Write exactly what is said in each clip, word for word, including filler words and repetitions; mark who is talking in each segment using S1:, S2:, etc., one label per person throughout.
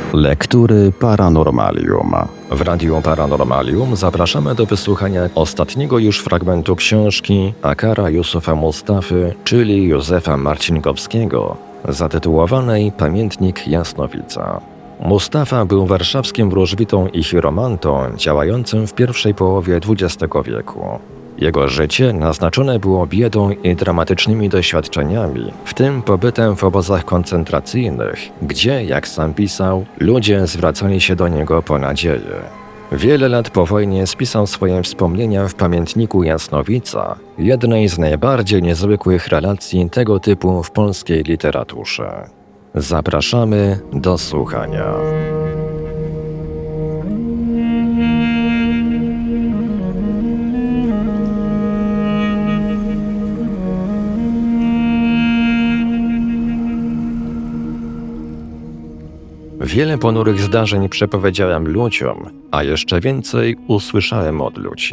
S1: Lektury Paranormalium. W Radiu Paranormalium zapraszamy do wysłuchania ostatniego już fragmentu książki Akara Jusufa Mustafy, czyli Józefa Marcinkowskiego, zatytułowanej Pamiętnik Jasnowica. Mustafa był warszawskim wróżbitą i chiromantą działającym w pierwszej połowie dwudziestego wieku. Jego życie naznaczone było biedą i dramatycznymi doświadczeniami, w tym pobytem w obozach koncentracyjnych, gdzie, jak sam pisał, ludzie zwracali się do niego po nadzieję. Wiele lat po wojnie spisał swoje wspomnienia w Pamiętniku Jasnowica, jednej z najbardziej niezwykłych relacji tego typu w polskiej literaturze. Zapraszamy do słuchania. Wiele ponurych zdarzeń przepowiedziałem ludziom, a jeszcze więcej usłyszałem od ludzi.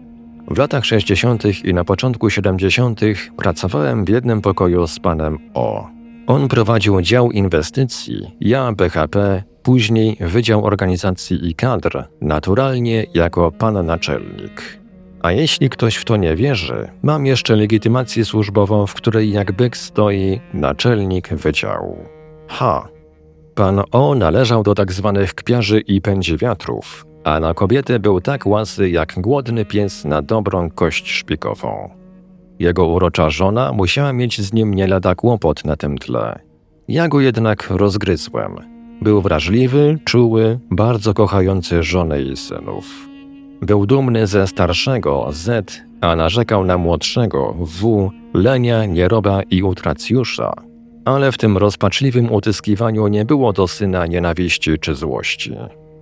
S1: W latach sześćdziesiątych i na początku siedemdziesiątych pracowałem w jednym pokoju z panem O. On prowadził dział inwestycji, ja B H P, później Wydział Organizacji i Kadr, naturalnie jako pan naczelnik. A jeśli ktoś w to nie wierzy, mam jeszcze legitymację służbową, w której jak byk stoi naczelnik wydziału. Ha! Pan O należał do tak zwanych kpiarzy i pędziwiatrów, a na kobiety był tak łasy jak głodny pies na dobrą kość szpikową. Jego urocza żona musiała mieć z nim nie lada kłopot na tym tle. Ja go jednak rozgryzłem. Był wrażliwy, czuły, bardzo kochający żonę i synów. Był dumny ze starszego Z, a narzekał na młodszego W, lenia, nieroba i utracjusza. Ale w tym rozpaczliwym utyskiwaniu nie było do syna nienawiści czy złości.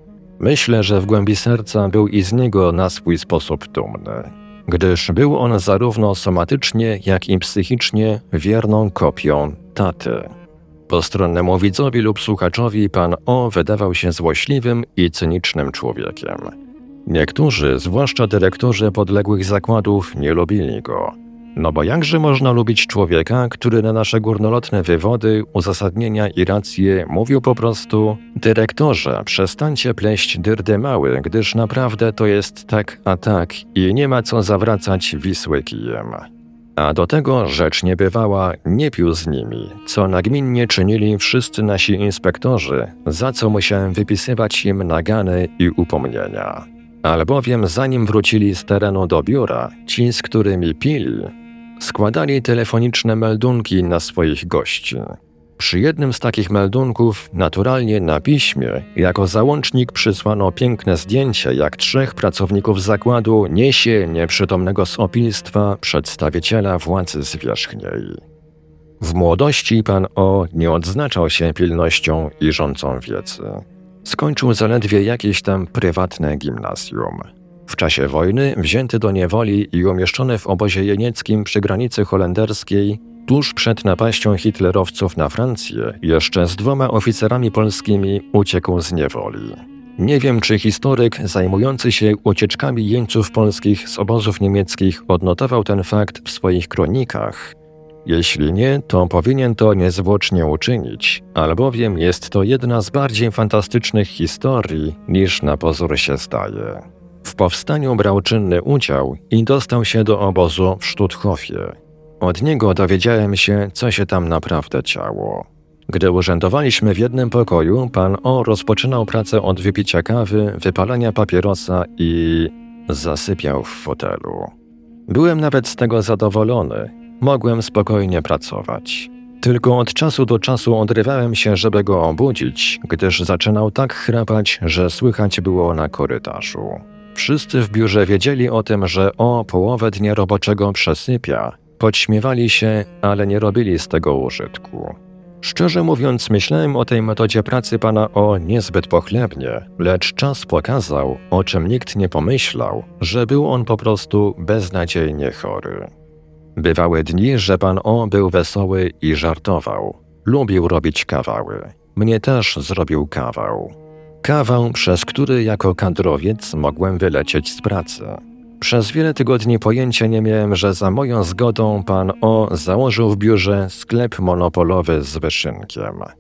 S1: Myślę, że w głębi serca był i z niego na swój sposób dumny, gdyż był on zarówno somatycznie, jak i psychicznie wierną kopią taty. Postronnemu widzowi lub słuchaczowi pan O wydawał się złośliwym i cynicznym człowiekiem. Niektórzy, zwłaszcza dyrektorzy podległych zakładów, nie lubili go. No bo jakże można lubić człowieka, który na nasze górnolotne wywody, uzasadnienia i racje mówił po prostu: dyrektorze, przestańcie pleść dyrdy mały, gdyż naprawdę to jest tak a tak i nie ma co zawracać Wisły kijem. A do tego rzecz niebywała, nie pił z nimi, co nagminnie czynili wszyscy nasi inspektorzy, za co musiałem wypisywać im nagany i upomnienia. Albowiem zanim wrócili z terenu do biura, ci, z którymi pili, składali telefoniczne meldunki na swoich gości. Przy jednym z takich meldunków, naturalnie na piśmie, jako załącznik przysłano piękne zdjęcie, jak trzech pracowników zakładu niesie nieprzytomnego z opilstwa przedstawiciela władzy zwierzchniej. W młodości pan O nie odznaczał się pilnością i rządzą wiedzy. Skończył zaledwie jakieś tam prywatne gimnazjum. W czasie wojny wzięty do niewoli i umieszczony w obozie jenieckim przy granicy holenderskiej, tuż przed napaścią hitlerowców na Francję, jeszcze z dwoma oficerami polskimi uciekł z niewoli. Nie wiem, czy historyk zajmujący się ucieczkami jeńców polskich z obozów niemieckich odnotował ten fakt w swoich kronikach. Jeśli nie, to powinien to niezwłocznie uczynić, albowiem jest to jedna z bardziej fantastycznych historii, niż na pozór się zdaje. W powstaniu brał czynny udział i dostał się do obozu w Stutthofie. Od niego dowiedziałem się, co się tam naprawdę działo. Gdy urzędowaliśmy w jednym pokoju, pan O rozpoczynał pracę od wypicia kawy, wypalania papierosa i zasypiał w fotelu. Byłem nawet z tego zadowolony. Mogłem spokojnie pracować. Tylko od czasu do czasu odrywałem się, żeby go obudzić, gdyż zaczynał tak chrapać, że słychać było na korytarzu. Wszyscy w biurze wiedzieli o tym, że O połowę dnia roboczego przesypia. Podśmiewali się, ale nie robili z tego użytku. Szczerze mówiąc, myślałem o tej metodzie pracy pana O niezbyt pochlebnie, lecz czas pokazał, o czym nikt nie pomyślał, że był on po prostu beznadziejnie chory. Bywały dni, że pan O był wesoły i żartował. Lubił robić kawały. Mnie też zrobił kawał. Kawał, przez który jako kadrowiec mogłem wylecieć z pracy. Przez wiele tygodni pojęcia nie miałem, że za moją zgodą pan O założył w biurze sklep monopolowy z wyszynkiem.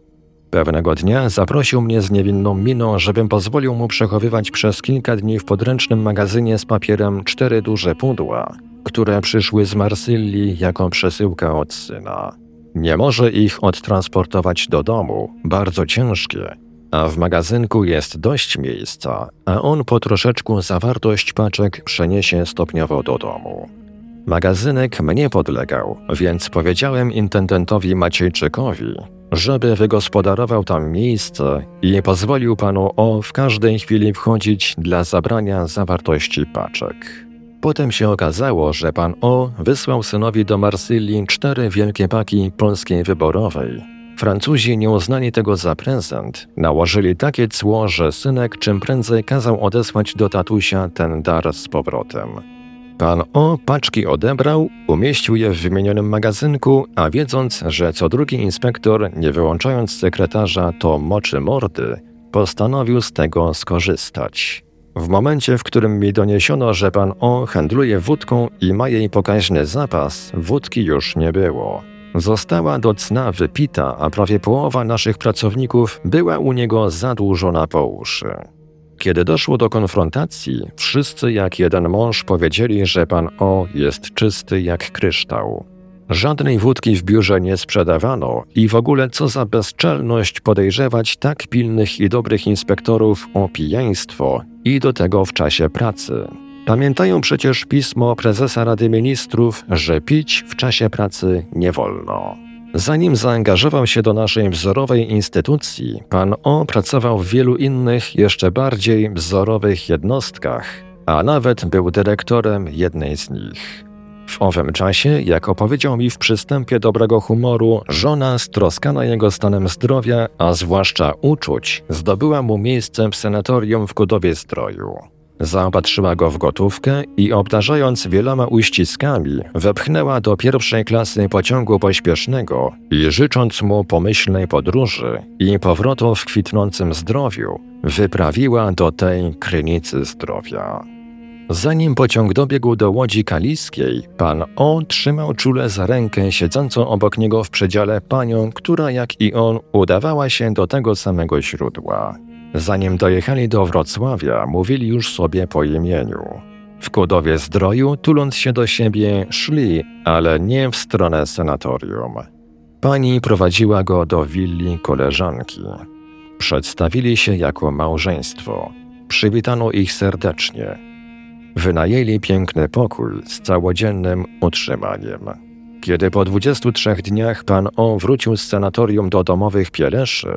S1: Pewnego dnia zaprosił mnie z niewinną miną, żebym pozwolił mu przechowywać przez kilka dni w podręcznym magazynie z papierem cztery duże pudła, które przyszły z Marsylii jako przesyłka od syna. Nie może ich odtransportować do domu, bardzo ciężkie, a w magazynku jest dość miejsca, a on po troszeczku zawartość paczek przeniesie stopniowo do domu. Magazynek mnie podlegał, więc powiedziałem intendentowi Maciejczykowi, żeby wygospodarował tam miejsce i pozwolił panu O w każdej chwili wchodzić dla zabrania zawartości paczek. Potem się okazało, że pan O wysłał synowi do Marsylii cztery wielkie paki polskiej wyborowej. Francuzi nie uznali tego za prezent, nałożyli takie cło, że synek czym prędzej kazał odesłać do tatusia ten dar z powrotem. Pan O paczki odebrał, umieścił je w wymienionym magazynku, a wiedząc, że co drugi inspektor, nie wyłączając sekretarza, to moczy mordy, postanowił z tego skorzystać. W momencie, w którym mi doniesiono, że pan O handluje wódką i ma jej pokaźny zapas, wódki już nie było. Została do cna wypita, a prawie połowa naszych pracowników była u niego zadłużona po uszy. Kiedy doszło do konfrontacji, wszyscy jak jeden mąż powiedzieli, że pan O jest czysty jak kryształ. Żadnej wódki w biurze nie sprzedawano i w ogóle co za bezczelność podejrzewać tak pilnych i dobrych inspektorów o pijaństwo i do tego w czasie pracy. Pamiętają przecież pismo prezesa Rady Ministrów, że pić w czasie pracy nie wolno. Zanim zaangażował się do naszej wzorowej instytucji, pan O pracował w wielu innych, jeszcze bardziej wzorowych jednostkach, a nawet był dyrektorem jednej z nich. W owym czasie, jak opowiedział mi w przystępie dobrego humoru, żona stroskana jego stanem zdrowia, a zwłaszcza uczuć, zdobyła mu miejsce w sanatorium w Kudowie-Zdroju. Zaopatrzyła go w gotówkę i obdarzając wieloma uściskami, wepchnęła do pierwszej klasy pociągu pośpiesznego i życząc mu pomyślnej podróży i powrotu w kwitnącym zdrowiu, wyprawiła do tej krynicy zdrowia. Zanim pociąg dobiegł do Łodzi Kaliskiej, pan O trzymał czule za rękę siedzącą obok niego w przedziale panią, która jak i on udawała się do tego samego źródła. Zanim dojechali do Wrocławia, mówili już sobie po imieniu. W Kudowie-Zdroju, tuląc się do siebie, szli, ale nie w stronę sanatorium. Pani prowadziła go do willi koleżanki. Przedstawili się jako małżeństwo. Przywitano ich serdecznie. Wynajęli piękny pokój z całodziennym utrzymaniem. Kiedy po dwudziestu trzech dniach pan O wrócił z sanatorium do domowych Pieleszy,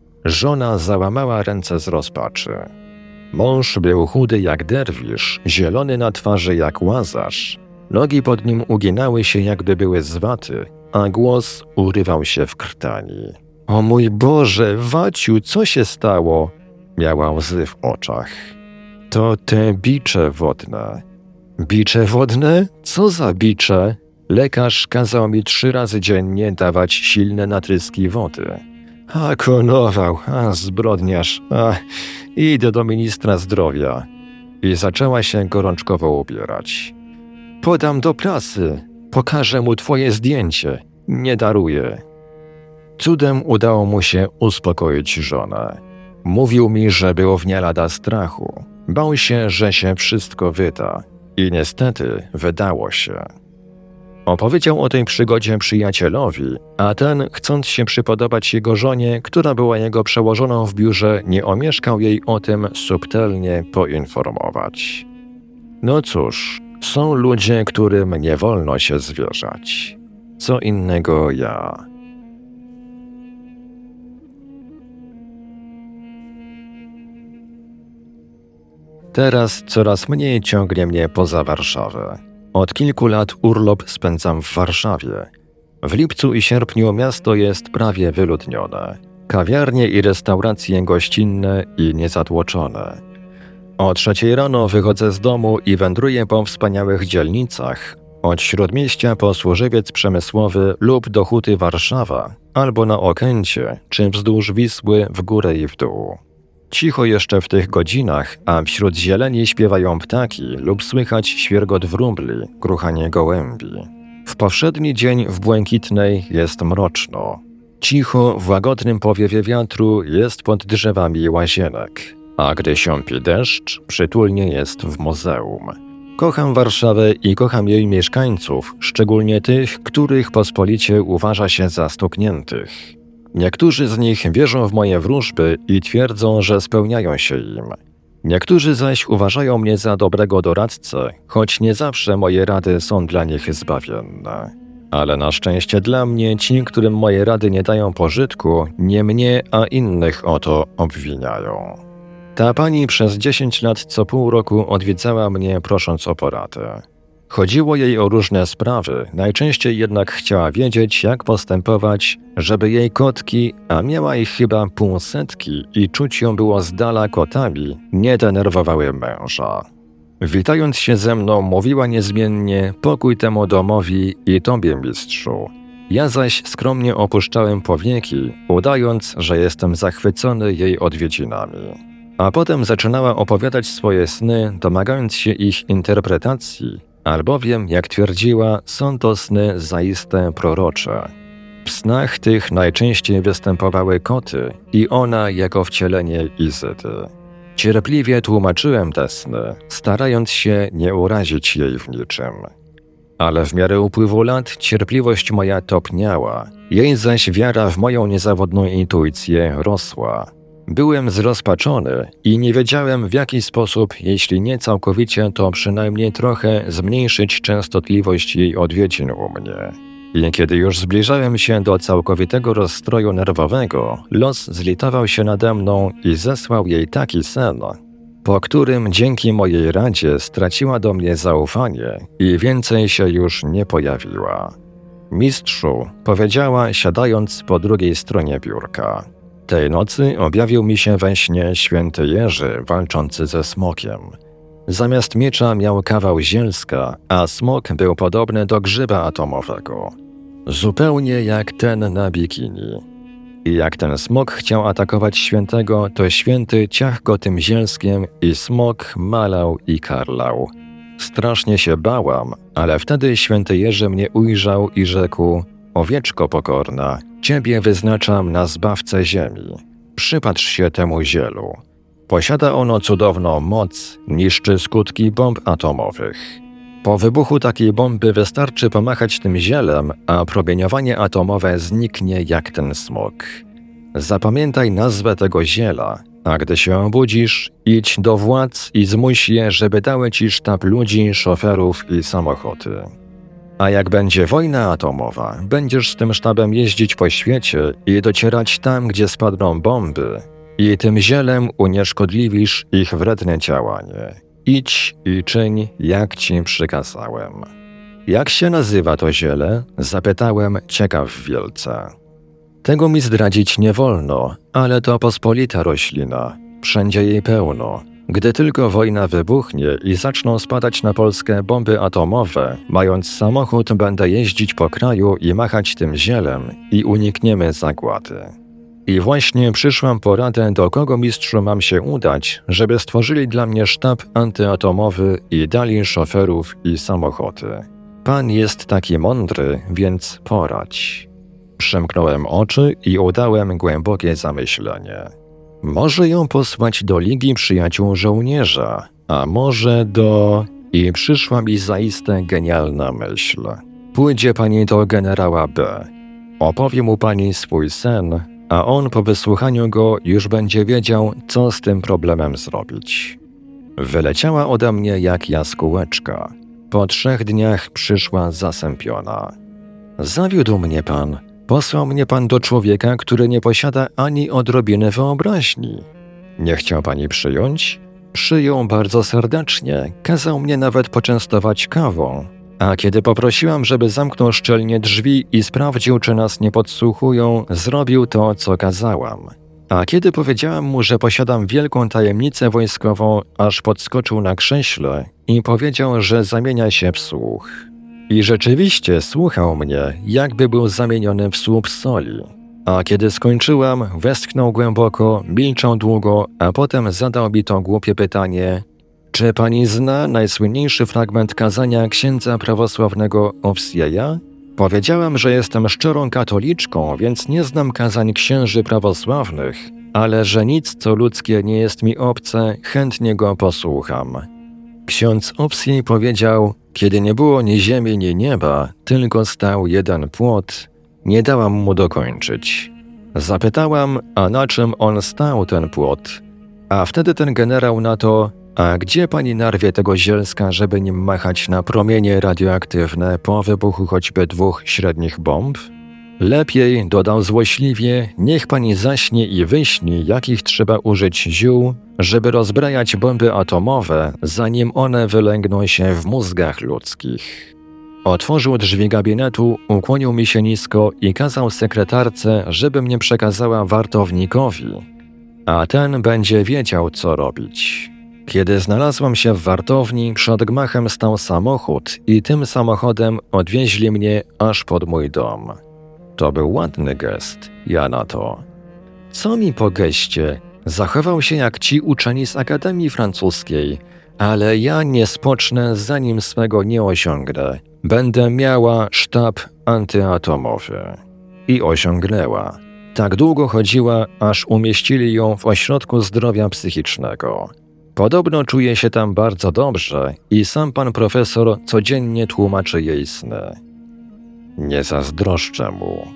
S1: żona załamała ręce z rozpaczy. Mąż był chudy jak derwisz, zielony na twarzy jak łazarz. Nogi pod nim uginały się, jakby były z waty, a głos urywał się w krtani. O mój Boże, Waciu, co się stało? Miała łzy w oczach. To te bicze wodne. Bicze wodne? Co za bicze? Lekarz kazał mi trzy razy dziennie dawać silne natryski wody. A konował, a zbrodniarz, a idę do ministra zdrowia. I zaczęła się gorączkowo ubierać. Podam do prasy, pokażę mu twoje zdjęcie, nie daruję. Cudem udało mu się uspokoić żonę. Mówił mi, że było w nie lada strachu. Bał się, że się wszystko wyda. I niestety wydało się. Opowiedział o tej przygodzie przyjacielowi, a ten, chcąc się przypodobać jego żonie, która była jego przełożoną w biurze, nie omieszkał jej o tym subtelnie poinformować. No cóż, są ludzie, którym nie wolno się zwierzać. Co innego ja. Teraz coraz mniej ciągnie mnie poza Warszawę. Od kilku lat urlop spędzam w Warszawie. W lipcu i sierpniu miasto jest prawie wyludnione. Kawiarnie i restauracje gościnne i niezatłoczone. O trzeciej rano wychodzę z domu i wędruję po wspaniałych dzielnicach. Od Śródmieścia po Służewiec Przemysłowy lub do Huty Warszawa, albo na Okęcie, czy wzdłuż Wisły w górę i w dół. Cicho jeszcze w tych godzinach, a wśród zieleni śpiewają ptaki lub słychać świergot wróbli, kruchanie gołębi. W powszedni dzień w Błękitnej jest mroczno. Cicho w łagodnym powiewie wiatru jest pod drzewami łazienek, a gdy siąpi deszcz, przytulnie jest w muzeum. Kocham Warszawę i kocham jej mieszkańców, szczególnie tych, których pospolicie uważa się za stukniętych. Niektórzy z nich wierzą w moje wróżby i twierdzą, że spełniają się im. Niektórzy zaś uważają mnie za dobrego doradcę, choć nie zawsze moje rady są dla nich zbawienne. Ale na szczęście dla mnie ci, którym moje rady nie dają pożytku, nie mnie, a innych o to obwiniają. Ta pani przez dziesięć lat co pół roku odwiedzała mnie, prosząc o poradę. Chodziło jej o różne sprawy, najczęściej jednak chciała wiedzieć, jak postępować, żeby jej kotki, a miała ich chyba półsetki i czuć ją było z dala kotami, nie denerwowały męża. Witając się ze mną, mówiła niezmiennie: pokój temu domowi i tobie, mistrzu. Ja zaś skromnie opuszczałem powieki, udając, że jestem zachwycony jej odwiedzinami. A potem zaczynała opowiadać swoje sny, domagając się ich interpretacji, albowiem, jak twierdziła, są to sny zaiste prorocze. W snach tych najczęściej występowały koty i ona jako wcielenie Izydy. Cierpliwie tłumaczyłem te sny, starając się nie urazić jej w niczym. Ale w miarę upływu lat cierpliwość moja topniała, jej zaś wiara w moją niezawodną intuicję rosła. Byłem zrozpaczony i nie wiedziałem, w jaki sposób, jeśli nie całkowicie, to przynajmniej trochę zmniejszyć częstotliwość jej odwiedzin u mnie. I kiedy już zbliżałem się do całkowitego rozstroju nerwowego, los zlitował się nade mną i zesłał jej taki sen, po którym dzięki mojej radzie straciła do mnie zaufanie i więcej się już nie pojawiła. Mistrzu, powiedziała, siadając po drugiej stronie biurka. Tej nocy objawił mi się we śnie święty Jerzy walczący ze smokiem. Zamiast miecza miał kawał zielska, a smok był podobny do grzyba atomowego. Zupełnie jak ten na bikini. I jak ten smok chciał atakować świętego, to święty ciach go tym zielskiem i smok malał i karlał. Strasznie się bałam, ale wtedy święty Jerzy mnie ujrzał i rzekł: owieczko pokorna, ciebie wyznaczam na zbawcę ziemi. Przypatrz się temu zielu. Posiada ono cudowną moc, niszczy skutki bomb atomowych. Po wybuchu takiej bomby wystarczy pomachać tym zielem, a promieniowanie atomowe zniknie jak ten smok. Zapamiętaj nazwę tego ziela, a gdy się obudzisz, idź do władz i zmuś je, żeby dały ci sztab ludzi, szoferów i samochody. A jak będzie wojna atomowa, będziesz z tym sztabem jeździć po świecie i docierać tam, gdzie spadną bomby, i tym zielem unieszkodliwisz ich wredne działanie. Idź i czyń, jak ci przykazałem. Jak się nazywa to ziele? Zapytałem, ciekaw wielce. Tego mi zdradzić nie wolno, ale to pospolita roślina. Wszędzie jej pełno. Gdy tylko wojna wybuchnie i zaczną spadać na Polskę bomby atomowe, mając samochód, będę jeździć po kraju i machać tym zielem i unikniemy zagłady. I właśnie przyszłam po radę, do kogo, mistrzu, mam się udać, żeby stworzyli dla mnie sztab antyatomowy i dali szoferów i samochody. Pan jest taki mądry, więc poradź. Przymknąłem oczy i udałem głębokie zamyślenie. Może ją posłać do Ligi Przyjaciół Żołnierza, a może do... I przyszła mi zaiste genialna myśl. Pójdzie pani do generała B. Opowie mu pani swój sen, a on po wysłuchaniu go już będzie wiedział, co z tym problemem zrobić. Wyleciała ode mnie jak jaskółeczka. Po trzech dniach przyszła zasępiona. Zawiódł mnie pan. Posłał mnie pan do człowieka, który nie posiada ani odrobiny wyobraźni. Nie chciał pani przyjąć? Przyjął bardzo serdecznie, kazał mnie nawet poczęstować kawą. A kiedy poprosiłam, żeby zamknął szczelnie drzwi i sprawdził, czy nas nie podsłuchują, zrobił to, co kazałam. A kiedy powiedziałam mu, że posiadam wielką tajemnicę wojskową, aż podskoczył na krześle i powiedział, że zamienia się w słuch. I rzeczywiście słuchał mnie, jakby był zamieniony w słup soli. A kiedy skończyłam, westchnął głęboko, milczał długo, a potem zadał mi to głupie pytanie: czy pani zna najsłynniejszy fragment kazania księdza prawosławnego Owsieja? Powiedziałam, że jestem szczerą katoliczką, więc nie znam kazań księży prawosławnych, ale że nic, co ludzkie, nie jest mi obce, chętnie go posłucham. Ksiądz Opsji powiedział, kiedy nie było ni ziemi, ni nieba, tylko stał jeden płot, nie dałam mu dokończyć. Zapytałam, a na czym on stał, ten płot? A wtedy ten generał na to, a gdzie pani narwie tego zielska, żeby nim machać na promienie radioaktywne po wybuchu choćby dwóch średnich bomb? Lepiej, dodał złośliwie, niech pani zaśnie i wyśni, jakich trzeba użyć ziół, żeby rozbrajać bomby atomowe, zanim one wylęgną się w mózgach ludzkich. Otworzył drzwi gabinetu, ukłonił mi się nisko i kazał sekretarce, żeby mnie przekazała wartownikowi, a ten będzie wiedział, co robić. Kiedy znalazłam się w wartowni, przed gmachem stał samochód i tym samochodem odwieźli mnie aż pod mój dom. To był ładny gest, ja na to. Co mi po geście? Zachował się jak ci uczeni z Akademii Francuskiej, ale ja nie spocznę, zanim swego nie osiągnę. Będę miała sztab antyatomowy. I osiągnęła. Tak długo chodziła, aż umieścili ją w ośrodku zdrowia psychicznego. Podobno czuje się tam bardzo dobrze i sam pan profesor codziennie tłumaczy jej sny. Nie zazdroszczę mu.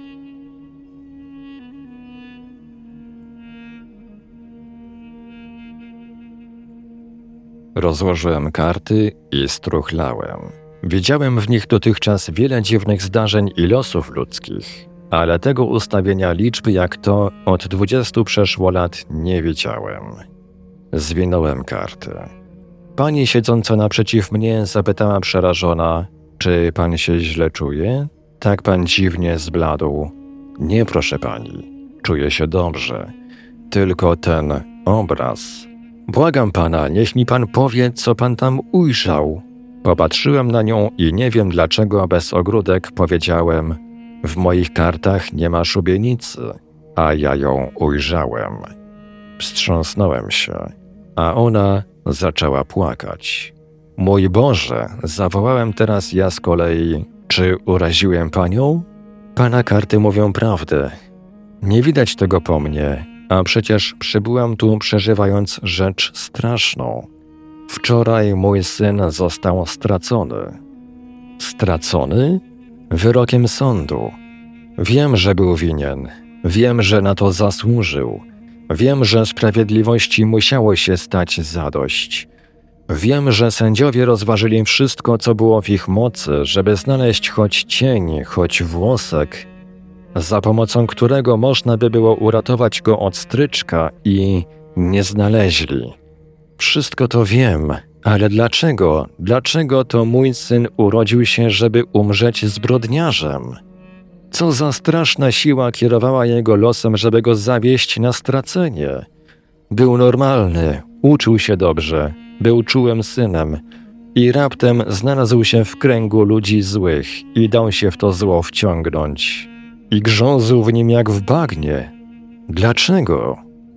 S1: Rozłożyłem karty i struchlałem. Widziałem w nich dotychczas wiele dziwnych zdarzeń i losów ludzkich, ale tego ustawienia liczb jak to od dwudziestu przeszło lat nie widziałem. Zwinąłem karty. Pani siedząca naprzeciw mnie zapytała przerażona, czy pan się źle czuje? Tak pan dziwnie zbladł. Nie, proszę pani, czuję się dobrze. Tylko ten obraz. Błagam pana, niech mi pan powie, co pan tam ujrzał. Popatrzyłem na nią i nie wiem dlaczego bez ogródek powiedziałem: w moich kartach nie ma szubienicy, a ja ją ujrzałem. Wstrząsnąłem się, a ona zaczęła płakać. Mój Boże, zawołałem teraz ja z kolei, czy uraziłem panią? Pana karty mówią prawdę. Nie widać tego po mnie, a przecież przybyłam tu przeżywając rzecz straszną. Wczoraj mój syn został stracony. Stracony? Wyrokiem sądu. Wiem, że był winien. Wiem, że na to zasłużył. Wiem, że sprawiedliwości musiało się stać zadość. Wiem, że sędziowie rozważyli wszystko, co było w ich mocy, żeby znaleźć choć cień, choć włosek, za pomocą którego można by było uratować go od stryczka i nie znaleźli. Wszystko to wiem, ale dlaczego, dlaczego to mój syn urodził się, żeby umrzeć zbrodniarzem? Co za straszna siła kierowała jego losem, żeby go zawieść na stracenie? Był normalny, uczył się dobrze, był czułym synem i raptem znalazł się w kręgu ludzi złych i dał się w to zło wciągnąć. I grzązł w nim jak w bagnie. Dlaczego?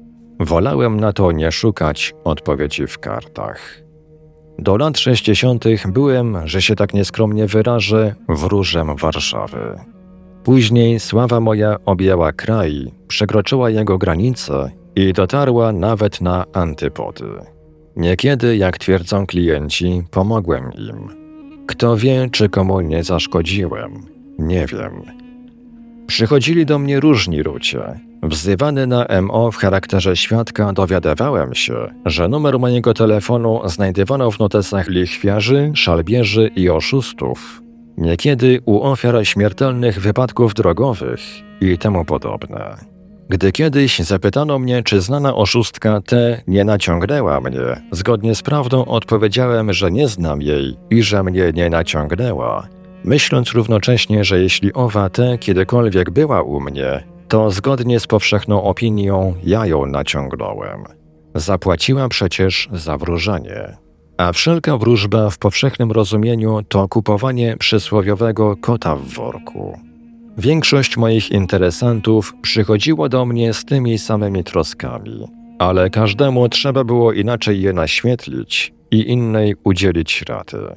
S1: Wolałem na to nie szukać odpowiedzi w kartach. Do lat sześćdziesiątych byłem, że się tak nieskromnie wyrażę, wróżem Warszawy. Później sława moja objęła kraj, przekroczyła jego granice i dotarła nawet na antypody. Niekiedy, jak twierdzą klienci, pomogłem im. Kto wie, czy komu nie zaszkodziłem, nie wiem. Przychodzili do mnie różni ludzie. Wzywany na M O w charakterze świadka dowiadywałem się, że numer mojego telefonu znajdywano w notesach lichwiarzy, szalbierzy i oszustów. Niekiedy u ofiar śmiertelnych wypadków drogowych i temu podobne. Gdy kiedyś zapytano mnie, czy znana oszustka T nie naciągnęła mnie, zgodnie z prawdą odpowiedziałem, że nie znam jej i że mnie nie naciągnęła, myśląc równocześnie, że jeśli owa T kiedykolwiek była u mnie, to zgodnie z powszechną opinią ja ją naciągnąłem. Zapłaciła przecież za wróżenie. A wszelka wróżba w powszechnym rozumieniu to kupowanie przysłowiowego kota w worku. Większość moich interesantów przychodziło do mnie z tymi samymi troskami, ale każdemu trzeba było inaczej je naświetlić i innej udzielić rady.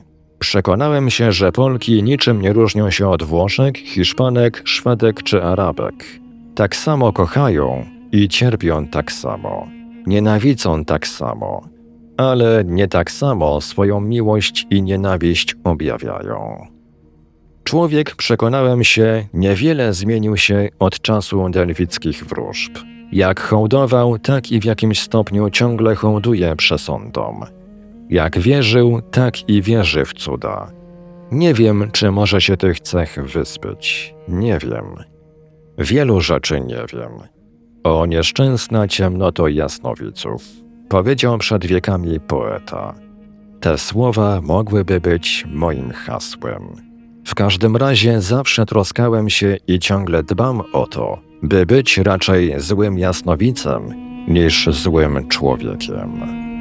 S1: Przekonałem się, że Polki niczym nie różnią się od Włoszek, Hiszpanek, Szwedek czy Arabek. Tak samo kochają i cierpią tak samo. Nienawidzą tak samo, ale nie tak samo swoją miłość i nienawiść objawiają. Człowiek, przekonałem się, niewiele zmienił się od czasu delwickich wróżb. Jak hołdował, tak i w jakimś stopniu ciągle hołduje przesądom. Jak wierzył, tak i wierzy w cuda. Nie wiem, czy może się tych cech wyzbyć. Nie wiem. Wielu rzeczy nie wiem. O nieszczęsna ciemnoto jasnowiców, powiedział przed wiekami poeta. Te słowa mogłyby być moim hasłem. W każdym razie zawsze troskałem się i ciągle dbam o to, by być raczej złym jasnowicem niż złym człowiekiem.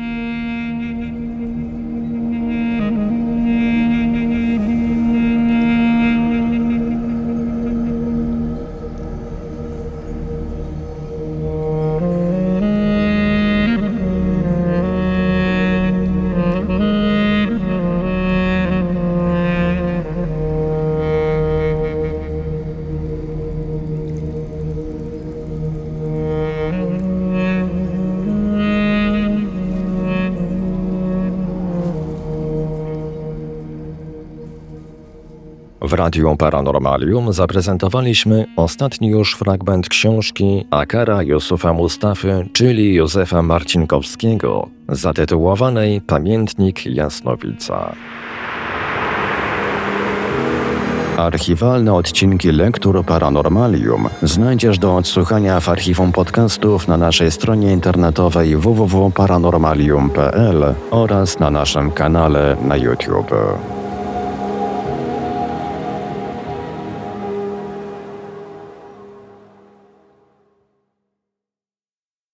S1: W Radiu Paranormalium zaprezentowaliśmy ostatni już fragment książki Akara Jusufa Mustafy, czyli Józefa Marcinkowskiego, zatytułowanej Pamiętnik Jasnowica. Archiwalne odcinki lektur Paranormalium znajdziesz do odsłuchania w archiwum podcastów na naszej stronie internetowej w w w kropka paranormalium kropka p l oraz na naszym kanale na YouTube.